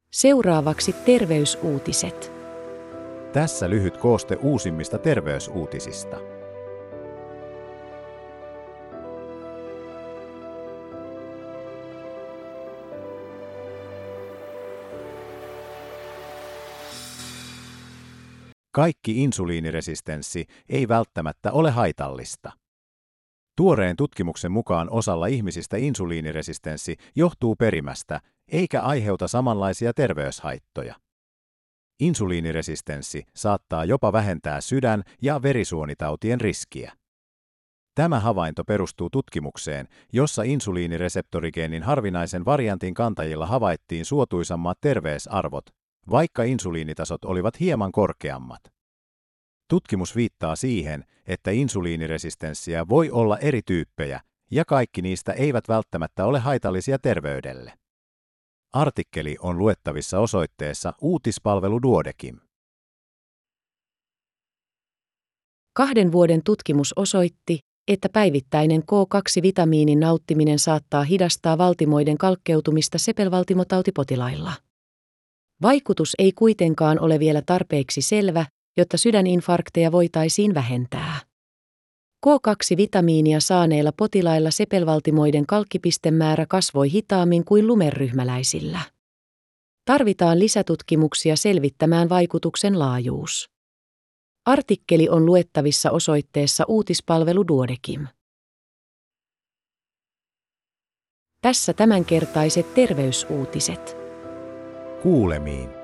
Seuraavaksi terveysuutiset. Tässä lyhyt kooste uusimmista terveysuutisista. Kaikki insuliiniresistenssi ei välttämättä ole haitallista. Tuoreen tutkimuksen mukaan osalla ihmisistä insuliiniresistenssi johtuu perimästä, eikä aiheuta samanlaisia terveyshaittoja. Insuliiniresistenssi saattaa jopa vähentää sydän- ja verisuonitautien riskiä. Tämä havainto perustuu tutkimukseen, jossa insuliinireseptorigeenin harvinaisen variantin kantajilla havaittiin suotuisammat terveysarvot, vaikka insuliinitasot olivat hieman korkeammat. Tutkimus viittaa siihen, että insuliiniresistenssiä voi olla eri tyyppejä, ja kaikki niistä eivät välttämättä ole haitallisia terveydelle. Artikkeli on luettavissa osoitteessa uutispalvelu Duodekim. 2 vuoden tutkimus osoitti, että päivittäinen K2-vitamiinin nauttiminen saattaa hidastaa valtimoiden kalkkeutumista sepelvaltimotautipotilailla. Vaikutus ei kuitenkaan ole vielä tarpeeksi selvä, jotta sydäninfarkteja voitaisiin vähentää. K2-vitamiinia saaneilla potilailla sepelvaltimoiden kalkkipistemäärä kasvoi hitaammin kuin lumenryhmäläisillä. Tarvitaan lisätutkimuksia selvittämään vaikutuksen laajuus. Artikkeli on luettavissa osoitteessa uutispalvelu Duodekim. Tässä tämänkertaiset terveysuutiset. Kuulemiin.